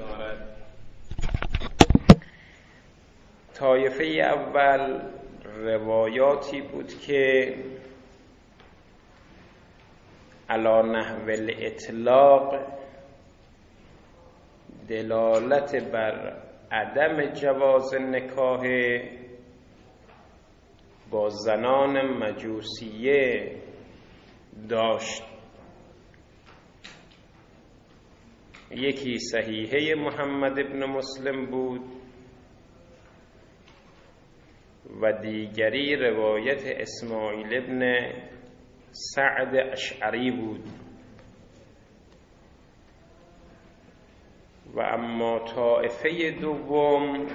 دارد. طایفه اول روایاتی بود که علی نحو الاطلاق دلالت بر عدم جواز نکاح با زنان مجوسیه داشت. یکی صحیحه محمد ابن مسلم بود و دیگری روایت اسماعیل ابن سعد اشعری بود. و اما طائفه دوم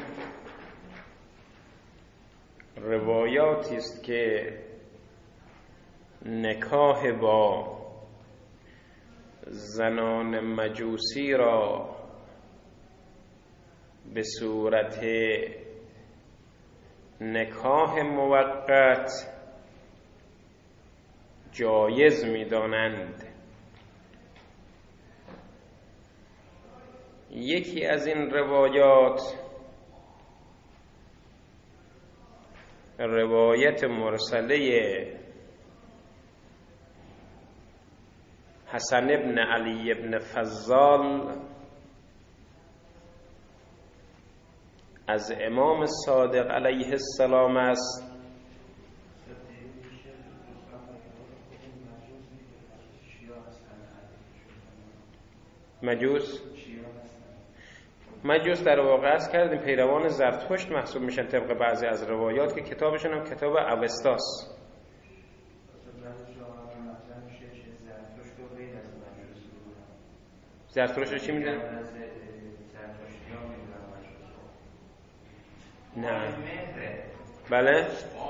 روایاتی است که نکاح با زنان مجوسی را به صورت نکاح موقت جایز می‌دانند. یکی از این روایات روایت مرسله حسن ابن علی ابن فضال از امام صادق علیه السلام است. مجوس در واقع است کردیم پیروان زرتشت محسوب میشن طبق بعضی از روایات که کتابشون هم کتاب اوستاست. زرتشت چی میدن؟ نه بله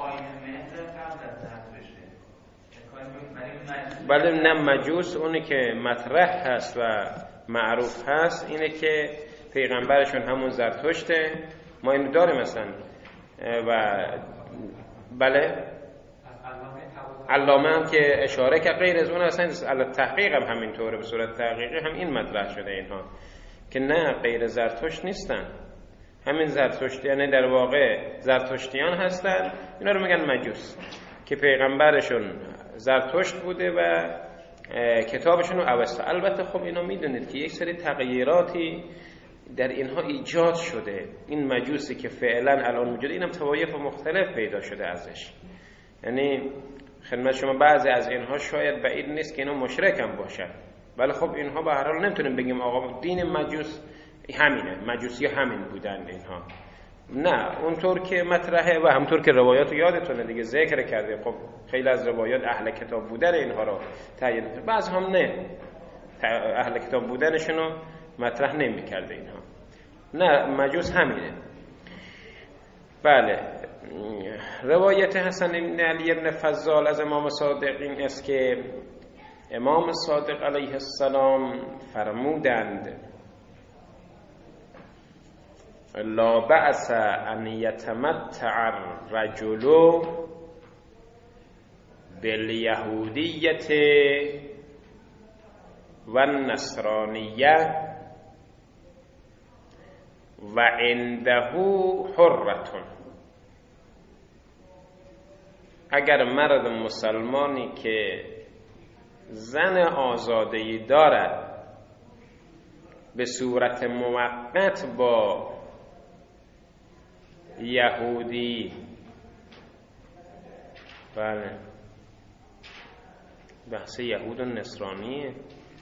بله نه مجوس اونی که مطرح هست و معروف هست اینه که پیغمبرشون همون زرتشته. ما اینو داریم مثلا و بله علامه هم که اشاره که غیر از اون اصلا علی تحقیق هم همینطوره، به صورت تحقیقی هم این مطرح شده اینها که نه غیر زرتشت نیستن، همین زرتشتیان در واقع زرتشتیان هستن. اینا رو میگن مجوس که پیغمبرشون زرتشت بوده و کتابشون رو اوستا. البته خب اینا میدونید که یک سری تغییراتی در اینها ایجاد شده. این مجوسی که فعلا الان موجوده اینم طوایف مختلف پیدا شده ازش، یعنی خدمت شما بعضی از اینها شاید بعید نیست که اینا مشرک هم باشن، ولی خب اینها به هر حال نمیتونیم بگیم آقا دین مجوس همینه، مجوسی همین بودن اینها، نه اونطور که مطرحه و همطور که روایات یادتونه دیگه ذکر کرده. خب خیلی از روایات اهل کتاب بودن اینها رو تایید کرده، بعض هم نه اهل کتاب بودنشون رو مطرح نمی‌کرده اینها. نه مجوس همینه. بله روایت حسن بن علی بن فضال از امام صادق این است که امام صادق علیه السلام فرمودند لا بأس ان یتمتع الرجل بالیهودیة و النصرانیه و عنده حرة. اگر مرد مسلمانی که زن آزاده‌ای دارد به صورت موقت با یهودی، بله بحث یهود و نصرانیه،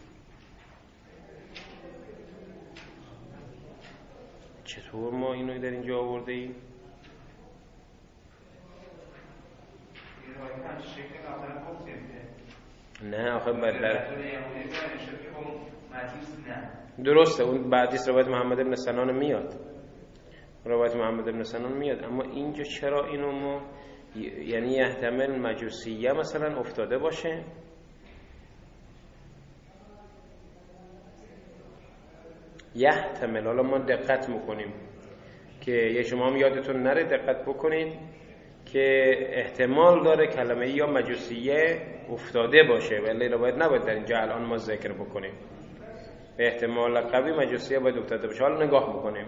چطور ما اینو در اینجا آورده ایم؟ نه آخه درسته اون بعدیست روایت محمد ابن سنان میاد، روایت محمد ابن سنان میاد، اما اینجا چرا اینو ما یعنی یحتمل مجوسیه مثلا افتاده باشه؟ یحتمل، حالا ما دقت میکنیم که شما هم یادتون نره دقت بکنید که احتمال داره کلمه یا مجوسیه افتاده باشه، ولی روایت نباید در اینجا الان ما ذکر بکنیم. به احتمال قوی مجوسیه باید افتاده باشه. حالا نگاه بکنیم.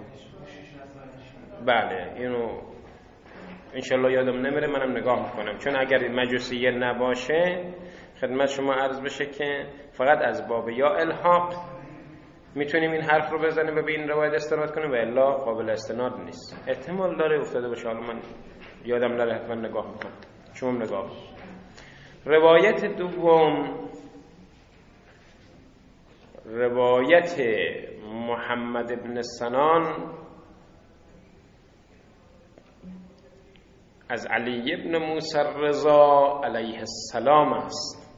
بله اینو انشالله یادم نمیره، منم نگاه میکنم، چون اگر مجوسیه نباشه خدمت شما عرض بشه که فقط از باب یا الحاق میتونیم این حرف رو بزنیم و به این روایت استناد کنیم و الا قابل استناد نیست. احتمال داره افتاده باشه، حالا من یادم نره حتما نگاه میکنم، شما نگاه. روایت دوم روایت محمد بن سنان از علی بن موسی رضا علیه السلام است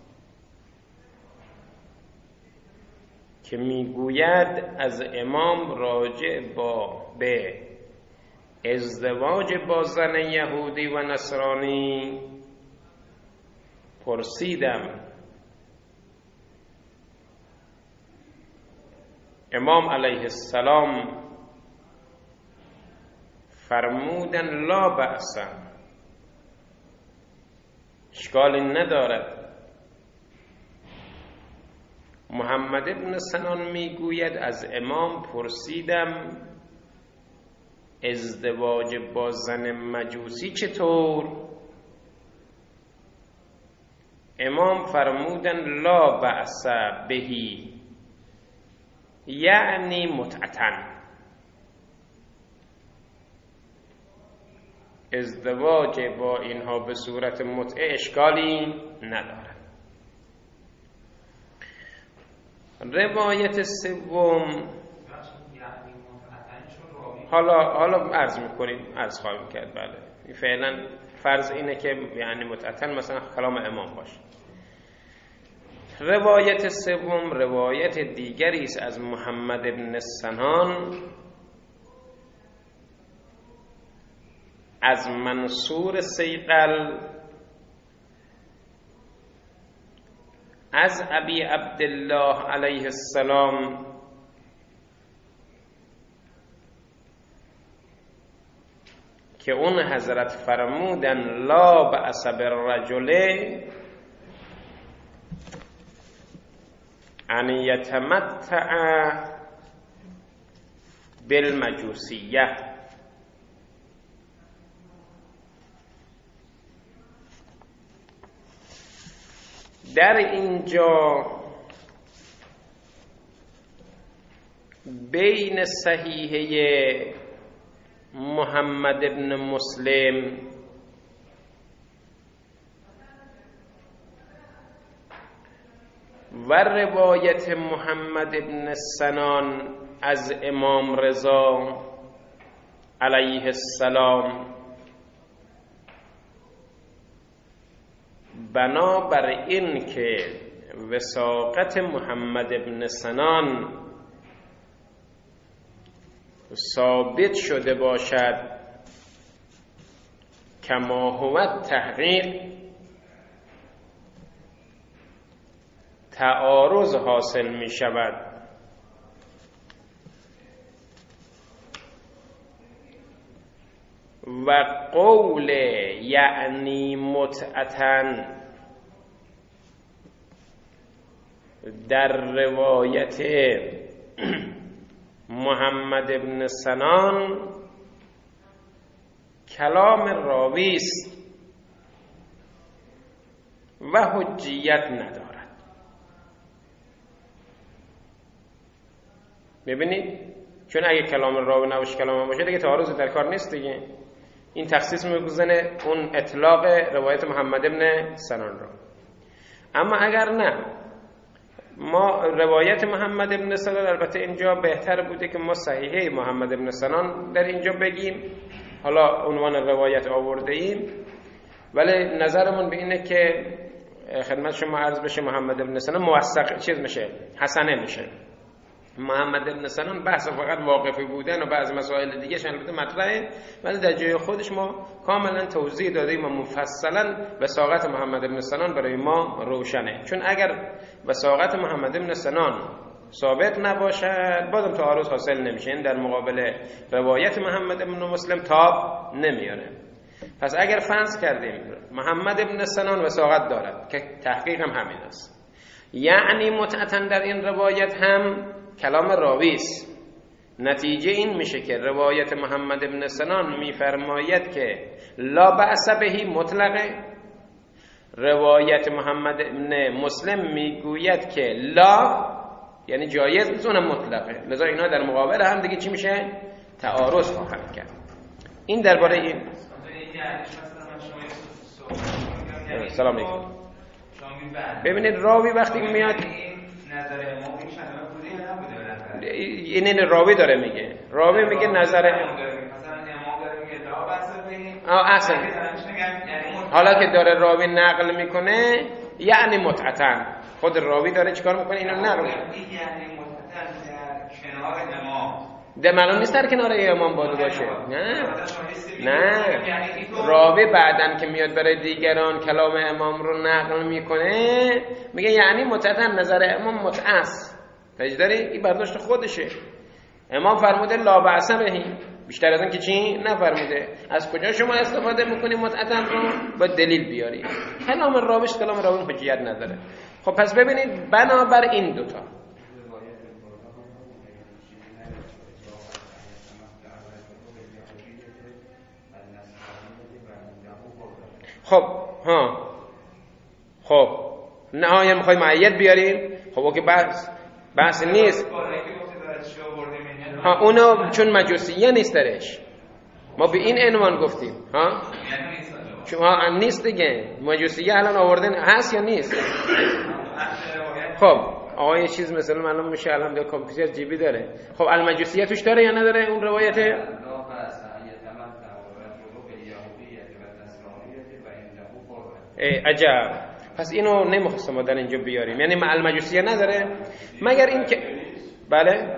که میگوید از امام راجع به ازدواج با زن یهودی و نصرانی پرسیدم. امام علیه السلام فرمودن لا بأس، اشکالی ندارد. محمد ابن سنان میگوید از امام پرسیدم ازدواج با زن مجوسی چطور؟ امام فرمودن لا بأس بهی، یعنی متعتن، ازدواج با اینها به صورت متعه اشکالی ندارد. روایت سوم حالا عرض میکنیم، عرض خواهیم کرد. بله فعلا فرض اینه که یعنی متعتن مثلا کلام امام باشه. روایت سوم روایت دیگری است از محمد بن سنان از منصور سیقل از ابی عبدالله علیه السلام که اون حضرت فرمودن لا بأس بالرجل ان یتمتع بالمجوسیه. در اینجا بین صحیحه محمد بن مسلم و روایت محمد بن سنان از امام رضا علیه السلام بنابر این که وثاقت محمد بن سنان ثابت شده باشد کما هو تحقیق، تعارض حاصل می شود. و قول یعنی متعتن در روایت محمد بن سنان کلام راوی است و حجیت ندارد. ببینید چون اگه کلام راوی نباشه کلام باشه دیگه تعارض در کار نیست دیگه. این تخصیص میگذاره اون اطلاق روایت محمد بن سنان را. اما اگر نه، ما روایت محمد بن سنان البته اینجا بهتر بوده که ما صحیحه محمد بن سنان در اینجا بگیم، حالا عنوان روایت آورده ایم، ولی نظرمون به اینه که خدمت شما عرض بشه محمد بن سنان موثق چیز میشه، حسنه میشه. محمد بن سنان بحث فقط واقفی بودن و بعض مسائل دیگه البته مطرحه، ولی در جای خودش ما کاملا توضیح دادیم و مفصلا وثاقت محمد بن سنان برای ما روشنه. چون اگر وثاقت محمد بن سنان ثابت نباشد بازم تعارض حاصل نمیشه، این در مقابل روایت محمد بن مسلم تاب نمیاره. پس اگر فرض کردیم محمد بن سنان وثاقت دارد که تحقیق هم همین است، یعنی متعتن در این روایت هم کلام راوی است. نتیجه این میشه که روایت محمد بن سنان میفرماید که لا بأس بهی مطلقه، روایت محمد بن مسلم میگوید که لا یعنی جایز نیست، اونم مطلقه. لذا اینا در مقابل هم دیگه چی میشه؟ تعارض خواهند کرد. این درباره این. سلام علیکم. ببینید راوی وقتی میاد این راوی داره میگه، راوی میگه نظر اصلا حالا که داره راوی نقل میکنه یعنی متعتن، خود راوی داره چیکار میکنه؟ اینو نقل میکنه. یعنی متعتن کنار امام ده معلوم نیست در کنار امام باید باشه. نه راوی بعدن که میاد برای دیگران کلام امام رو نقل میکنه میگه یعنی متعتن، نظر امام متعس. تجداری این برداشت خودشه. امام فرموده لا بأس بهی، بیشتر از این که چی نفرموده. از کجا شما استفاده میکنی متعتن رو؟ با دلیل بیاری. کلام راویش کلام راوی حجیت نداره. خب پس ببینید بنابر این دوتا خب نهایت میخوای معید بیاریم. خب اوکی بحث نیست. اونو چون مجوسیه نیست درش، ما به این عنوان گفتیم شما نیست دیگه. مجوسیه الان آوردن هست یا نیست؟ خب آقا یه چیز مثلا معلوم میشه الان در کامپیوتر جیبی داره. خب المجوسیه توش داره یا نداره اون روایت؟ عجب. پس اینو نمیخواستم ما در اینجا بیاریم، یعنی المجوسیه نداره مگر این که بله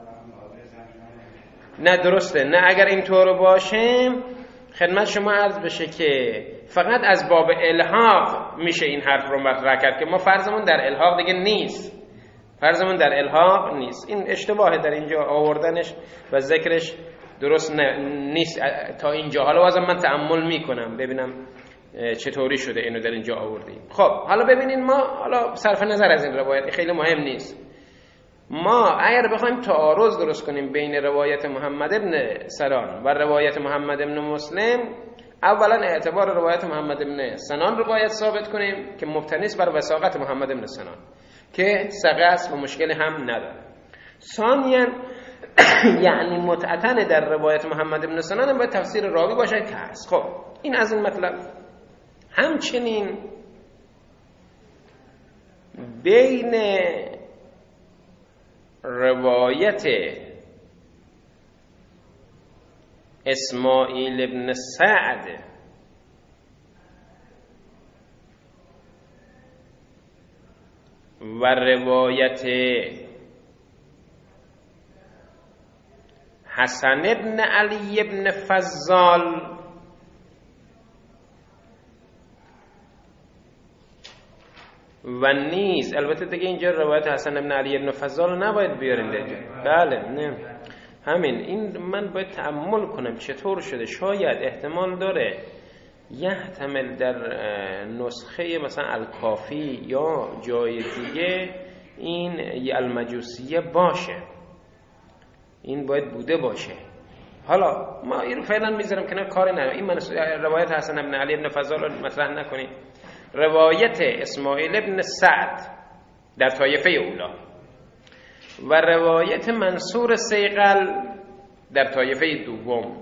نه درسته. نه اگر اینطور باشه خدمت شما عرض بشه که فقط از باب الحاق میشه این حرف رو مطرح کرد که ما فرضمون در الحاق دیگه نیست، فرضمون در الحاق نیست. این اشتباهه در اینجا آوردنش و ذکرش درست نیست تا اینجا. حالا بازم من تأمل میکنم ببینم چطوری شده اینو در اینجا آوردیم. خب حالا ببینین ما حالا صرف نظر از این روایت خیلی مهم نیست، ما اگر بخوایم تعارض درست کنیم بین روایت محمد بن سنان و روایت محمد بن مسلم، اولا اعتبار روایت محمد بن سنان رو باید ثابت کنیم که مبتنی است بر وثاقت محمد بن سنان که ثقه است و مشکلی هم نداره. ثانیا یعنی متعتن در روایت محمد بن سنان باید تفسیر راوی باشه که هست. خب این از این مطلب. همچنین بین روایت اسماعیل ابن سعد و روایت حسن ابن علی ابن فضال و نیز البته دیگه اینجا روایت حسن ابن علی ابن فضال رو نباید بیاریم دیگه. بله نه همین این من باید تأمل کنم چطور شده. شاید احتمال داره یحتمل در نسخه مثلا الکافی یا جای دیگه این المجوسیه باشه، این باید بوده باشه. حالا ما این رو فعلا میذارم کنار، کاری ندارم. این روایت حسن ابن علی ابن فضال رو مطرح نکنیم. روایت اسماعیل ابن سعد در طایفه اولا و روایت منصور سیقل در طایفه دوم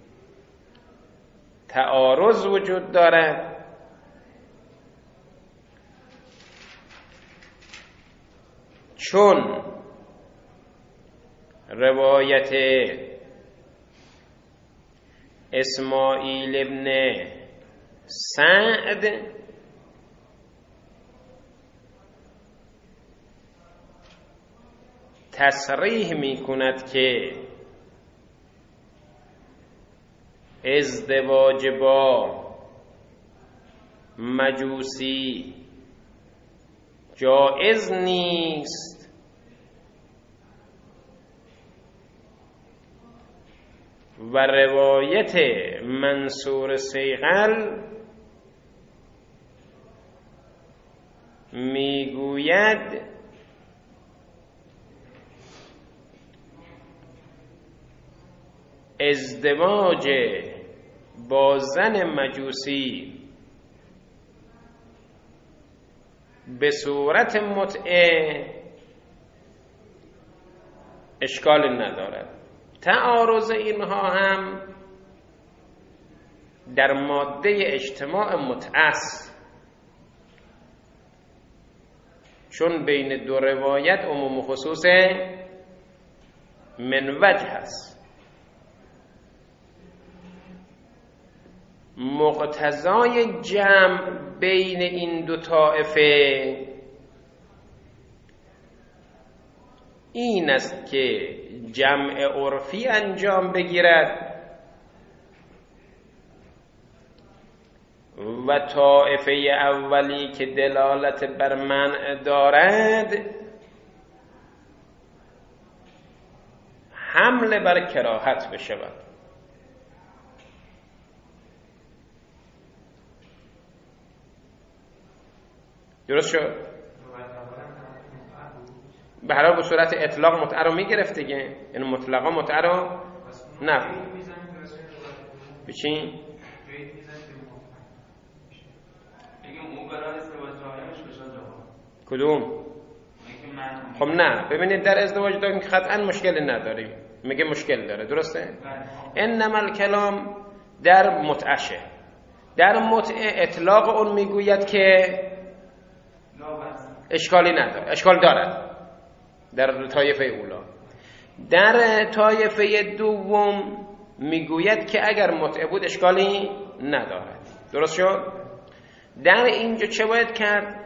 تعارض وجود دارد چون روایت اسماعیل ابن سعد تصریح می کند که ازدواج با مجوسی جائز نیست و روایت منصور سیغل میگوید ازدواج با زن مجوسی به صورت متعه اشکال ندارد. تعارض اینها هم در ماده اجتماع متعه است، چون بین دو روایت عموم و خصوص من وجه هست. مقتضای جمع بین این دو طائفه این است که جمع عرفی انجام بگیرد و طائفه اولی که دلالت بر منع دارد حمله بر کراهت بشود. درست شد؟ به هر حال به صورت اطلاق متعه رو میگرفت دیگه، یعنی مطلقا متعه رو نه بچین کدوم؟ خب نه، ببینید در ازدواج داریم که قطعا مشکلی نداریم، میگه مشکل داره، درسته؟ انما الکلام در متعشه. در متعه اطلاق اون میگوید که اشکالی نداره، اشکال دارد در طایفه اولا. در طایفه دوم میگوید که اگر متعه بود اشکالی ندارد. درست شد؟ در اینجا چه باید کرد؟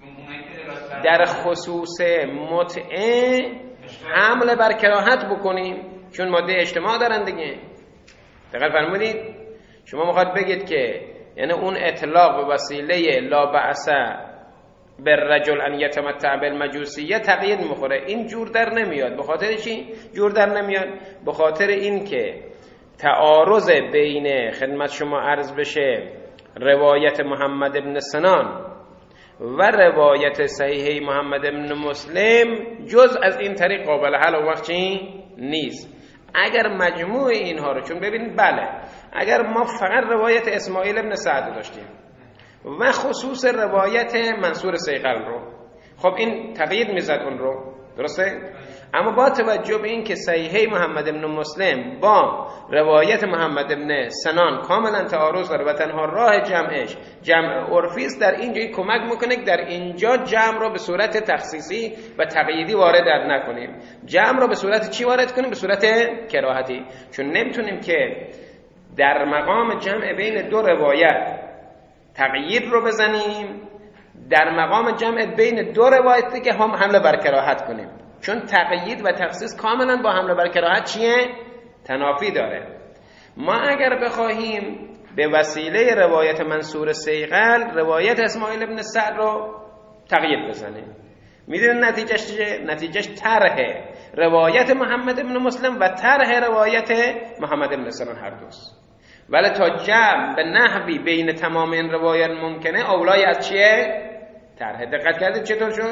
در خصوص متعه حمله بر کراهت بکنیم، چون ماده اجتماع دارن دیگه. دقیق فرمودید؟ شما میخواد بگید که یعنی اون اطلاق به وسیله لا بأس بالرجل ان یتمتع بالمجوسیه تقیید میخوره. این جور در نمیاد. به خاطر چی جور در نمیاد؟ به خاطر این که تعارض بین خدمت شما عرض بشه روایت محمد ابن سنان و روایت صحیح محمد ابن مسلم جز از این طریق قابل حل و وقتی نیست. اگر مجموع اینها رو، چون ببینید بله، اگر ما فقط روایت اسماعیل ابن سعد داشتیم و خصوص روایت منصور سیقل رو، خب این تقیید میزد اون رو، درسته؟ اما با توجه به این که صحیح محمد ابن مسلم با روایت محمد ابن سنان کاملا تعارض داره و تنها راه جمعش جمع عرفی است، در اینجا کمک میکنه که در اینجا جمع رو به صورت تخصیصی و تقییدی وارد نکنیم. جمع رو به صورت چی وارد کنیم؟ به صورت کراهتی. چون نمیتونیم که در مقام جمع بین دو روایت تقیید رو بزنیم، در مقام جمع بین دو روایت که هم حمله بر کراهت کنیم، چون تقیید و تخصیص کاملا با حمله بر کراهت چیه؟ تنافی داره. ما اگر بخواهیم به وسیله روایت منصور سیقل روایت اسماعیل ابن سعد رو تقیید بزنیم، میدونید نتیجهش چیه؟ نتیجهش طرح روایت محمد ابن مسلم و طرح روایت محمد ابن سنان هر دوست. ولی تا جمع به نحوی بین تمام این روایت ممکنه، اولای از چیه؟ طرح. دقت کردید چطور شد؟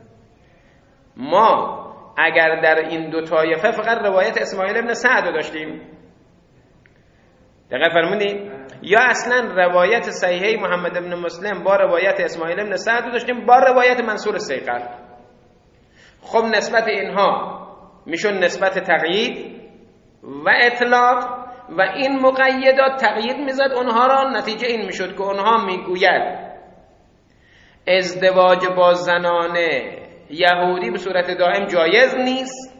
ما اگر در این دو طایفه فقط روایت اسماعیل ابن سعد داشتیم، دقت فرمودید؟ یا اصلا روایت صحیح محمد ابن مسلم با روایت اسماعیل ابن سعد داشتیم با روایت منصور سیقل، خب نسبت اینها میشون نسبت تقیید و اطلاق و این مقیدات تقیید میزد اونها را. نتیجه این میشد که اونها میگوید ازدواج با زنان یهودی به صورت دائم جایز نیست،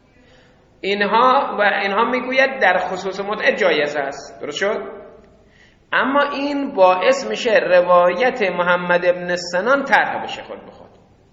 اینها میگوید در خصوص متعه جایز است. درست شد؟ اما این باعث میشه روایت محمد ابن سنان طرح بشه خود به خود.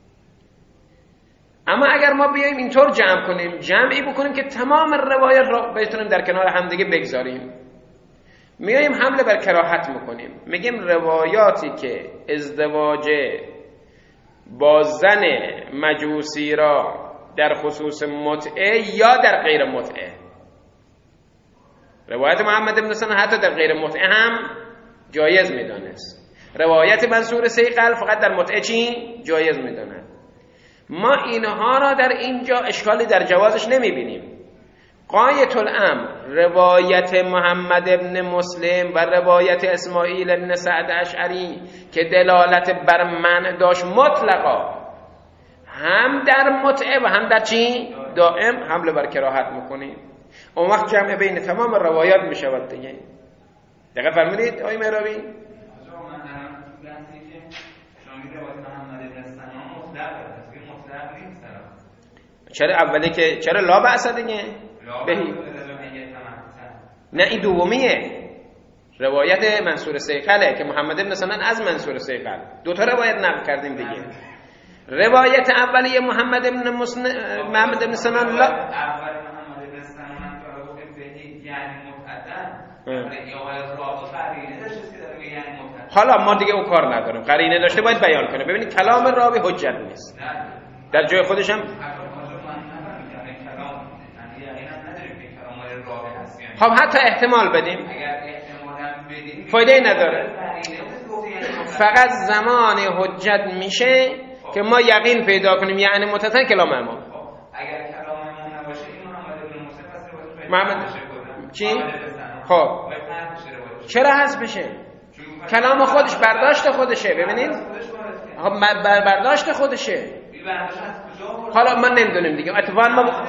اما اگر ما بیاییم اینطور جمع کنیم، جمعی بکنیم که تمام روایت را بتونیم در کنار همدیگه بگذاریم، میاییم حمله بر کراهت میکنیم، میگیم روایاتی که ازدواج با زن مجوسی را در خصوص متعه یا در غیر متعه، روایت محمد ابن سنان حتی در غیر متعه هم جایز میدانست، روایت منصور سیقل فقط در متعه چی؟ جایز میداند. ما اینها را در اینجا اشکالی در جوازش نمیبینیم. غایت الامر روایت محمد ابن مسلم و روایت اسماعیل ابن سعد اشعری که دلالت بر منع داشت مطلقا، هم در متعه و هم در چی؟ دائم حمله بر کراهت میکنیم. اون وقت جمع بین تمام روایات میشود دیگه. دقیق فرمودید آقای مهرابی؟ چرا اولی که چرا لا بأس دیگه؟ بهی نه این دومیه، روایت منصور سیقله که محمد ابن سنان از منصور سیقل، دو تا روایت نقل کردیم دیگه. روایت اولیه محمد ابن سنان لا حالا ما دیگه اون کار نداریم، قرینه داشته باید بیان کنه. ببینید کلام راوی حجت نیست در جای خودش هم. خب حتی احتمال بدیم فایده نداره، فقط زمان حجت میشه که ما یقین پیدا کنیم یعنی متأتن کلام امام. اگر کلام امام نباشه این محمد ابن موسی پس محمد چی؟ خب چرا حذف بشه؟ کلام خودش برداشت خودشه. ببینید برداشت خودشه. حالا ما نمیدونیم دیگه، اتفاقا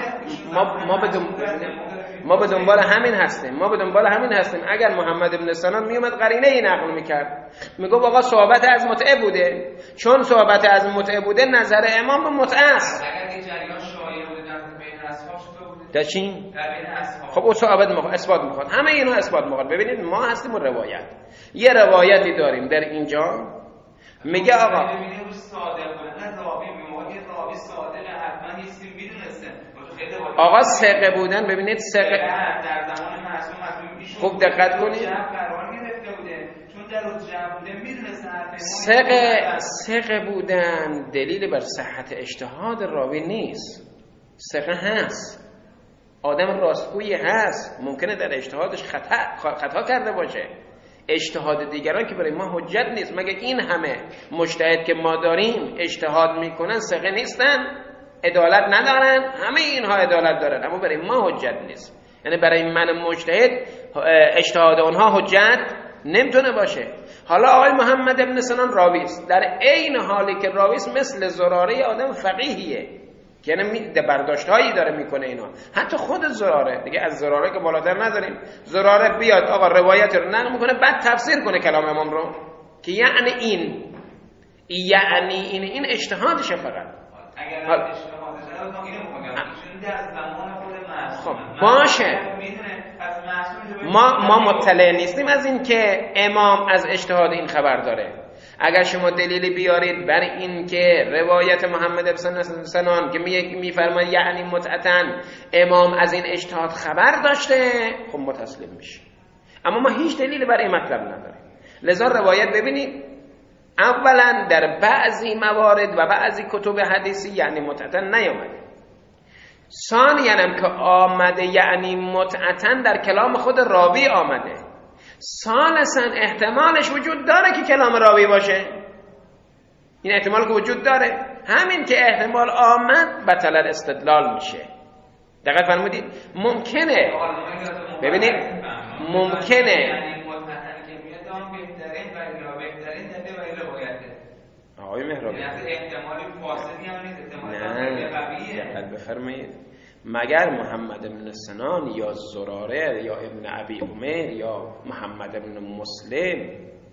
ما به دنبال همین هستیم. اگر محمد ابن سنان میومد قرینه ای نقل میکرد، میگو آقا صحبت از متعه بوده، چون صحبت از متعه بوده نظر امام به متعه است. اگر این جریان شایع بوده در بین اصحاب چطور بوده؟ در چی؟ در بین اصحاب. خب او اثبات میخواد، همه اینو اثبات میخواد. ببینید ما هستیم روایت، یه روایتی داریم در اینجا میگه آقا ببینید صادق بودن راوی میگه راوی صادق حتما نیست میدونسته. آقا ثقه بودن، ببینید ثقه در زمان معصوم میشد خوب دقت کنید، قرار گرفته بوده چون در رجع بوده میدونسته. ثقه بودن دلیل بر صحت اجتهاد راوی نیست. ثقه هست، آدم راستگویی هست، ممکنه در اجتهادش خطا کرده باشه. اجتهاد دیگران که برای ما حجت نیست. مگه این همه مجتهد که ما داریم اجتهاد میکنن ثقه نیستن؟ عدالت ندارن؟ همه اینها عدالت دارن اما برای ما حجت نیست. یعنی برای من مجتهد اجتهاد اونها حجت نمیتونه باشه. حالا آقای محمد ابن سنان راوی است، در عین حالی که راوی است مثل زراره آدم فقیهیه که یعنی برداشت‌هایی داره میکنه اینا. حتی خود زراره دیگه، از زراره که بالاتر نداریم. زراره بیاد آقا روایت رو نقل میکنه بعد تفسیر کنه کلام امام رو که یعنی این اجتهادشه فقط. اگر اجتهادشه رو اینو میگم چون در زمان خود معصوم خب باشه، ما مطلع نیستیم از این که امام از اجتهاد این خبر داره. اگر شما دلیلی بیارید بر این که روایت محمد ابن سنان که میفرماید یعنی متأتن امام از این اجتهاد خبر داشته، خب ما تسلیم میشه. اما ما هیچ دلیلی بر این مطلب نداریم. لذا روایت ببینید اولا در بعضی موارد و بعضی کتب حدیثی یعنی متأتن نیامده. ثانیاً هم که آمده یعنی متأتن در کلام خود راوی آمده. ثالثاً احتمالش وجود داره که کلام راوی باشه. این احتمال که وجود داره، همین که احتمال آمد بطل استدلال میشه. دقیق فرمودید؟ ممکنه ببینید ممکنه آقای مهرابی احتمالی فاسدی هم نیست، احتمالی قویه. دقت بفرمایید مگر محمد ابن سنان یا زراره یا ابن ابی عمر یا محمد ابن مسلم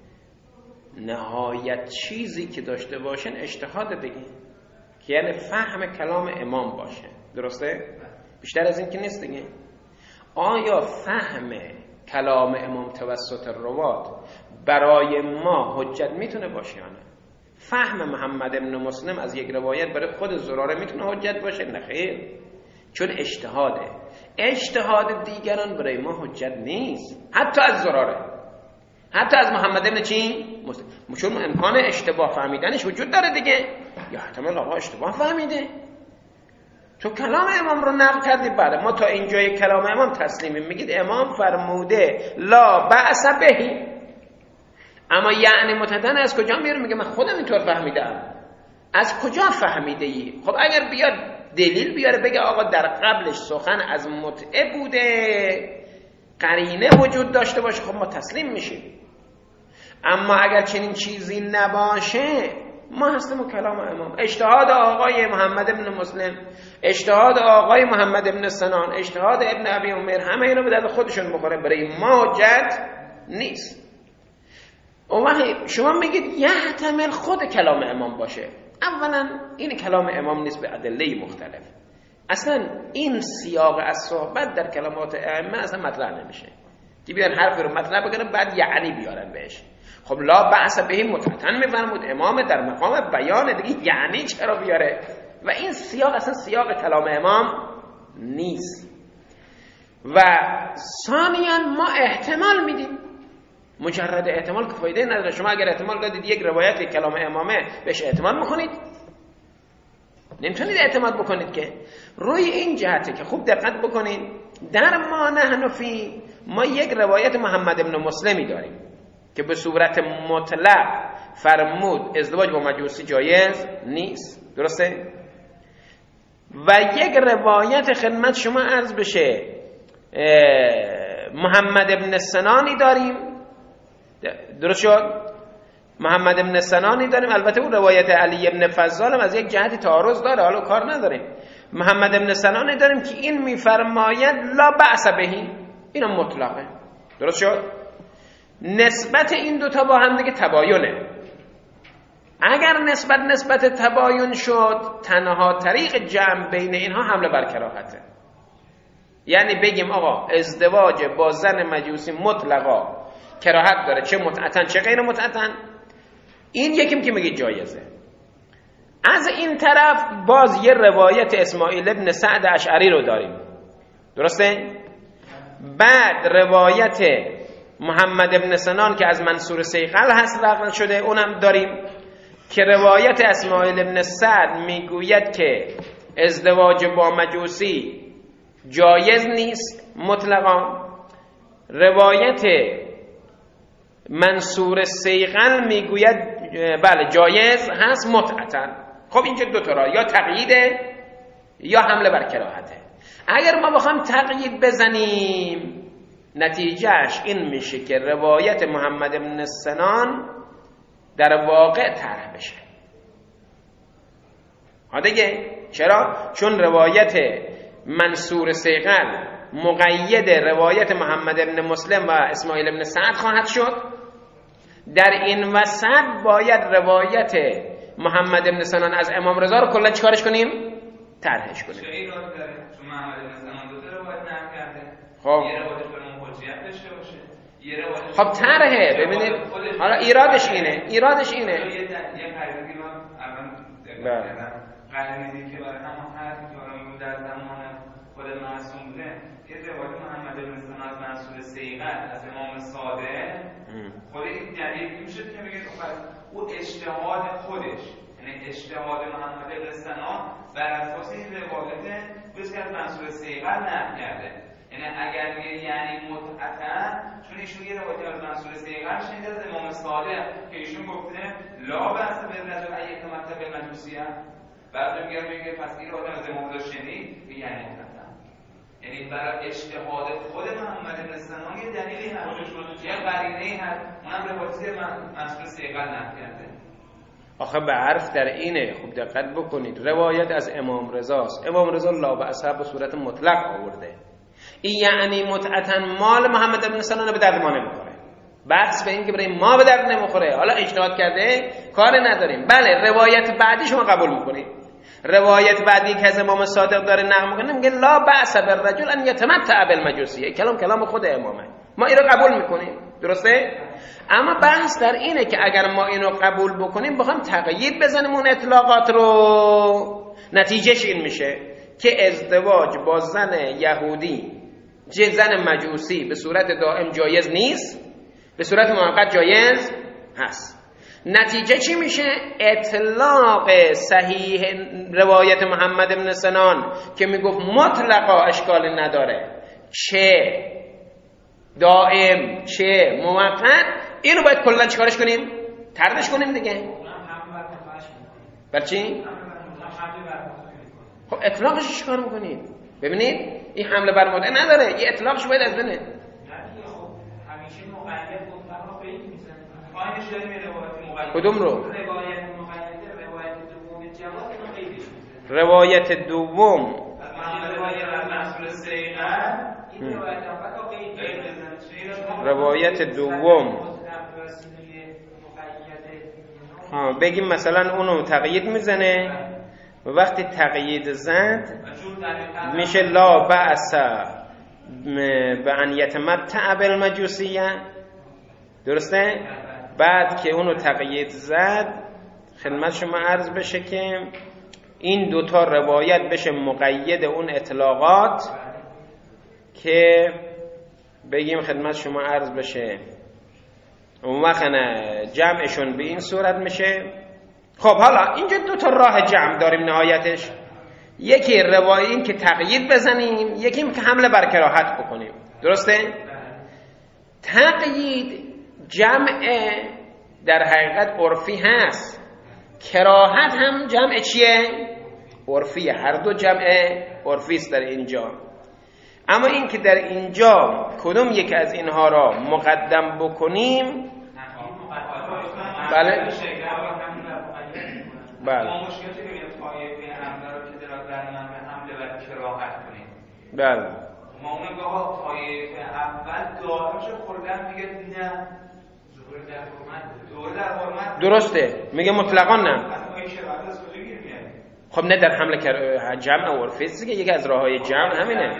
نهایت چیزی که داشته باشن اجتهاد دیگه که یعنی فهم کلام امام باشه، درسته؟ بیشتر از این که نیست دیگه. آیا فهم کلام امام توسط روات برای ما حجت میتونه باشه یا نه؟ فهم محمد ابن مسلم از یک روایت برای خود زراره میتونه حجت باشه؟ نه خیر، چون اجتهاد دیگران برای ما حجت نیست، حتی از زراره، حتی از محمد ابن چی؟ مسلم، چون امکان اشتباه فهمیدنش وجود داره دیگه. یا احتمال آقا اشتباه فهمیده، تو کلام امام رو نقل کردی، بله ما تا اینجای کلام امام تسلیمیم، میگید امام فرموده لا بأس بهی، اما یعنی متأتن از کجا میاره؟ میگه من خودم اینطور فهمیدم. از کجا فهمیده ای؟ خب اگر بیاد دلیل بیاره بگه آقا در قبلش سخن از متعه بوده، قرینه وجود داشته باشه، خب ما تسلیم میشیم. اما اگر چنین چیزی نباشه ما هستیم و کلام امام، اجتهاد آقای محمد بن مسلم، اجتهاد آقای محمد بن سنان، اجتهاد ابن ابی عمر، همه اینا به درد خودشون بخوره، برای ما حجت نیست. اون وقت شما میگید یحتمل خود کلام امام باشه. اولا این کلام امام نیست به ادله مختلف. اصلا این سیاق از صحبت در کلمات ائمه اصلا مطرح نمیشه که بیان حرفی رو مطرح بکنن بعد یعنی بیارن بهش. خب لا بأس به مطلقاً میفرمود امام در مقام بیان، دیگه یعنی چرا بیاره؟ و این سیاق اصلا سیاق کلام امام نیست. و ثانیاً ما احتمال میدیم، مجرد احتمال که فایده نداره. شما اگر احتمال دادید یک روایت کلام امامه بهش احتمال میکنید؟ نمیتونید اعتماد بکنید که. روی این جهته که خوب دقت بکنید، در ما نحن فی ما یک روایت محمد بن مسلمی داریم که به صورت مطلق فرمود ازدواج با مجوسی جایز نیست، درسته؟ و یک روایت خدمت شما عرض بشه محمد بن سنانی داریم، درست شد؟ محمد بن سنانی داریم. البته اون روایت علی بن فضال هم از یک جهتی تعارض داره، حالا کار نداریم. محمد بن سنانی داریم که این میفرماید لا بأس بهی، اینا مطلقه، درست شد؟ نسبت این دوتا با هم دیگه تباینه. اگر نسبت تباین شد، تنها طریق جمع بین اینها حمله بر کراهته. یعنی بگیم آقا ازدواج با زن مجوسی مطلقا کراهت داره، چه متعتن چه غیر متعتن، این یکیم که میگه جایزه. از این طرف باز یه روایت اسماعیل ابن سعد اشعری رو داریم، درسته؟ بعد روایت محمد ابن سنان که از منصور سیقل هست نقل شده اونم داریم که روایت اسماعیل ابن سعد میگوید که ازدواج با مجوسی جایز نیست مطلقا. روایت منصور سیقل میگوید بله جایز هست متعتن. خب اینجا دو تا راه، یا تقییده یا حمله بر کراهته. اگر ما بخوام تقیید بزنیم نتیجهش این میشه که روایت محمد بن سنان در واقع طرح بشه. دیگه چرا؟ چون روایت منصور سیقل مقید روایت محمد بن مسلم و اسماعیل بن سعد خواهد شد. در این وسط باید روایت محمد بن سنان از امام رضا رو کلا چیکارش کنیم؟ طرحش کنیم. چه ایراد داره؟ چون محمد بن سنان دو تا روایت نقل کرده. خب یه روایتش برای حجیت داشته باشه، یه روایتش خب طرحه. ببینید حالا ایرادش اینه یه قاعده رو اول کردم. قاعده که برای همون حرفی که حالا در زمان خود معصوم بوده، یه روایت محمد بن سنان از منصور سیقل از امام صادق خود این دلیل میشه که میگه او اجتهاد خودش، یعنی اجتهاد محمد بن سنان بر اساس این روایت بس که از منصور سیقل نقل کرده. یعنی اگر میگه یعنی متعتن، چون ایشون یه روایت از منصور سیقل شنیده از امام صادق که ایشون گفته لا بأس بالرجل ان یتمتع بالمجوسیه، بعد میگه پس این روایت از امام رضا شنید یعنی متعتن. یعنی برای اجتهاد خود محمد بن سنان یه دلیلی هست، یه قرینه‌ای هست، اونم روایتی منصور سیقل نقل کرده. آخه به حرف در اینه، خوب دقت بکنید، روایت از امام رضاست. امام رضا لا بأس به صورت مطلق آورده. این یعنی متعتن مال محمد بن سنان به درد ما نمیخوره. بحث به این که برای ما به درد نمیخوره، حالا اجتهاد کرده کار نداریم. بله روایت بعدی شما قبول میکنید. روایت بعدی که از امام صادق داره نقل میکنه میگه لا بأس بالرجل ان یتمتع بالمجوسیه. کلام خود امامه، ما این رو قبول میکنیم، درسته؟ اما بحث در اینه که اگر ما اینو قبول بکنیم بخوام تقیید بزنیم اون اطلاقات رو، نتیجهش این میشه که ازدواج با زن یهودی زن مجوسی به صورت دائم جایز نیست، به صورت موقت جایز هست. نتیجه چی میشه؟ اطلاق صحیح روایت محمد بن سنان که میگفت مطلقا اشکال نداره، چه دائم چه موقت، اینو باید کلا چیکارش کنیم؟ طردش کنیم دیگه. بر چی؟ خب اطلاقش چیکار میکنید؟ ببینید این حمله بر مدعی نداره، یه اطلاقش باید از بنه. خب همیشه مقید مطلق قید میزنه. پایینش داریم روایت مقید. کدوم رو؟ روایت مقید، روایت دوم جواد اینو قیدش میزنه. روایت دوم روایت دوم بگیم مثلا اونو تقیید میزنه و وقتی تقیید زد میشه لا بأس به ان یتمتع بالمجوسیه، درسته؟ بعد که اونو تقیید زد خدمت شما عرض بشه که این دوتا روایت بشه مقید اون اطلاقات که بگیم خدمت شما عرض بشه اون وقت جمعشون به این صورت میشه. خب حالا اینجا دوتا راه جمع داریم نهایتش، یکی روایت این که تقیید بزنیم، یکی این که حمله بر کراهت بکنیم، درسته؟ تقیید جمع در حقیقت عرفی هست، کراهت هم جمع چیه؟ عرفیه، هر دو جمع عرفی است در اینجا. اما این که در اینجا کدوم یک از اینها را مقدم بکنیم، بله بله ما مشکلی که میاد طایفه حمله رو که در من حمله بر کراهت کنیم، بله ما اون میگه آقا طایفه اول دائمش کلا میگه نه ظهور در حرمت درسته، میگه مطلقاً نه. اصلا این شرایط از کجا گیر میاد؟ خب نه در حمله جمع عرفی است که یکی از راههای جمع همینه.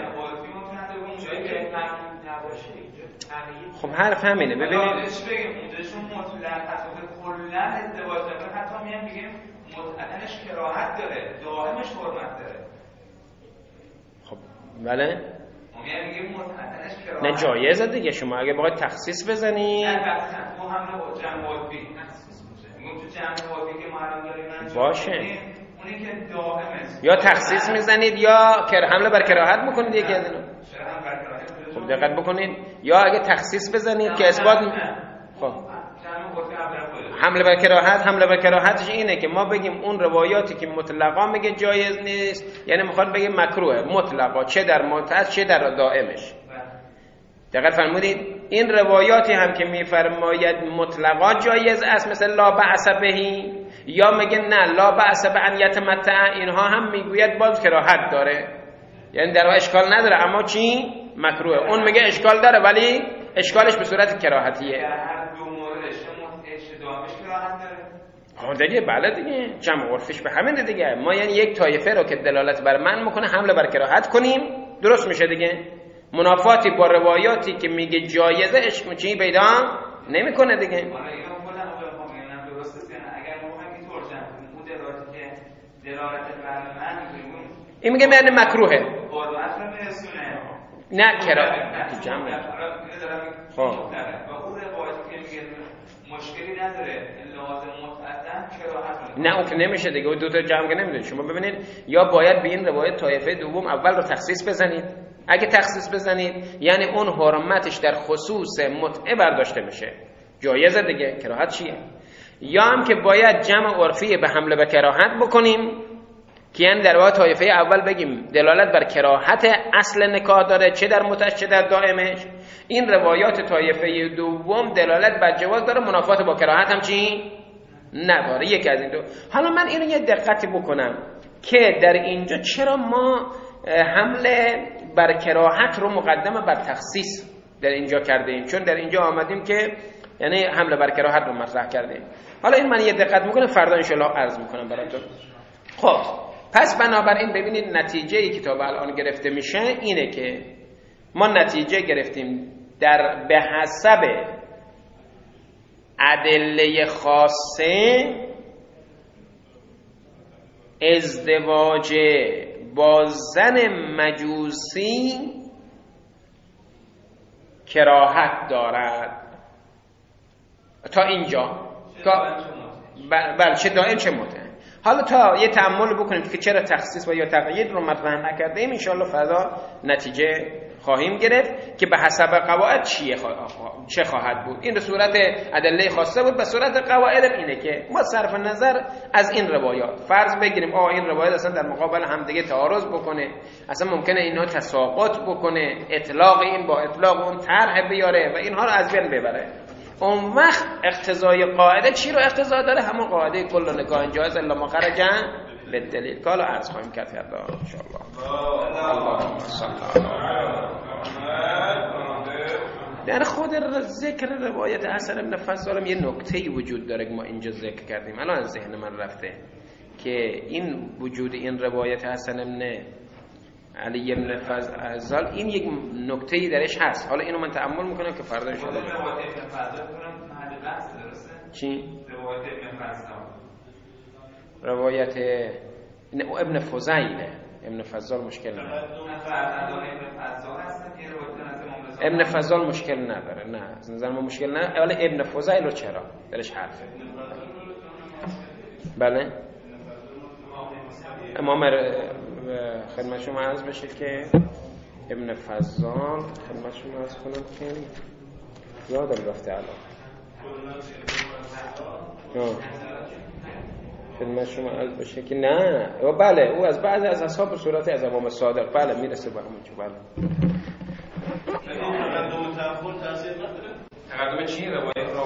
خب حرف همینه. ببینید بگیم اونجاشون مطلق اصلا کلا ازدواج داره، حتی میگم بگیم مطلقش کراهت داره، دائمش حرمت داره. خب بله میگیم مطلقش کراهت نه جایزه دیگه. شما اگه بخواید تخصیص بزنید نه تو هم نه جمع عرفی تخصیص میشه، میگم تو جمع عرفی که ما الان داریم باشه اونی که دائمه یا تخصیص میزنید یا حمله بر کراهت میکنید یکی از اینا. خب دقت بکنید، یا اگه تخصیص بزنید که اثبات خب حمله بر کراهت، حمله بر کراهتش اینه که ما بگیم اون روایاتی که مطلقا میگه جایز نیست، یعنی میخواد بگیم مکروه مطلقا، چه در معتاد چه در دائمش. دقت فرمودید این روایاتی هم که میفرماید مطلقا جایز است مثل لا بأس بهی، یا میگه نه لا بأس به ان یتمتع، اینها هم میگوید باز کراهت داره، یعنی در واقع اشکال نداره اما چی مکروه. اون میگه اشکال داره ولی اشکالش به صورت کراهتیه. در هر دو موردش دائمش کراهت داره. خب دیگه بله دیگه جمع عرفش به همین دیگه. ما یعنی یک طایفه رو که دلالت بر من میکنه حمله بر کراهت کنیم، درست میشه دیگه. منافاتی با روایاتی که میگه جایزه عشق چی پیدا نمیکنه دیگه. این میگه یعنی مکروهه نه کراهت جمع. خب مشکلی نداره لازم متعدد کراهت نه اون که نمیشه دیگه، دو تا جمع که نمیده. شما ببینید یا باید به این روایت طایفه دوم اول رو تخصیص بزنید، اگه تخصیص بزنید یعنی اون حرمتش در خصوص متعه برداشته میشه، جایزه دیگه، کراهت چیه؟ یا هم که باید جمع عرفی به حمله به کراهت بکنیم که یعنی در واقع طایفه اول بگیم دلالت بر کراهت اصل نکاح داره چه در متعه چه در دائمش، این روایات طایفه دوم دلالت بر جواز داره، منافات با کراهت هم چی نداره. یکی از این دو. حالا من اینو یه دقتی بکنم که در اینجا چرا ما حمله بر کراهت رو مقدمه بر تخصیص در اینجا کرده ایم، چون در اینجا آمدیم که یعنی حمله بر کراهت رو مطرح کردیم. حالا این من یه دقت میکنم فردا انشالله عرض میکنم براتون. خب پس بنابراین ببینید نتیجه کتاب الان گرفته میشه اینه که ما نتیجه گرفتیم در به حسب ادله خاصه ازدواج با زن مجوسی کراهت دارد. تا اینجا بله چه دائم چه متعه. حالا تا یه تأمل بکنیم که چرا تخصیص و یا تقیید رو مطرح نکردیم، ان شاءالله فردا نتیجه خواهیم گرفت که به حسب قواعد چه خواهد بود. این به صورت ادله خاصه بود، به صورت قواعد اینه که ما صرف نظر از این روایات فرض بگیریم این روایت اصلا در مقابل هم دیگه تعارض بکنه، اصلا ممکنه اینا تساقط بکنه، اطلاق این با اطلاق اون طرح بیاره و اینها رو از بین ببره. اون وقت اقتضای قاعده چی رو اقتضا داره؟ همون قاعده کل نکاح جایز الا ما خرج به دلیل. کالا عرض خواهیم کرد فردا ان شاء الله. اللهم صل در خود ذکر روایت حسن بن فضال یه نکته‌ای وجود داره که ما اینجا ذکر کردیم، الان از ذهن من رفته، که این وجود این روایت حسن بن علی بن فضال این یک نکته‌ای درش هست. حالا اینو من تأمل میکنم که فردا ان شاء الله. روایت ابن فضال کنم محل بحث درسته؟ چی؟ روایت ابن فضال. روایت ابن فضیله، ابن فضال مشکل نداره. ابن فضال مشکل نداره، نه از نظر ما مشکل نداره، ولی ابن فضیل رو چرا درش حرفه. بله امام خدمت شما عرض بشه که ابن فضال خدمت شما عرض کنم که یادم رفته الان خدمت شما عرض بشه که نه بله او از بعضی از اصحاب صورت از امام صادق بله میرسه به همون چه بله. تقدم چی روایت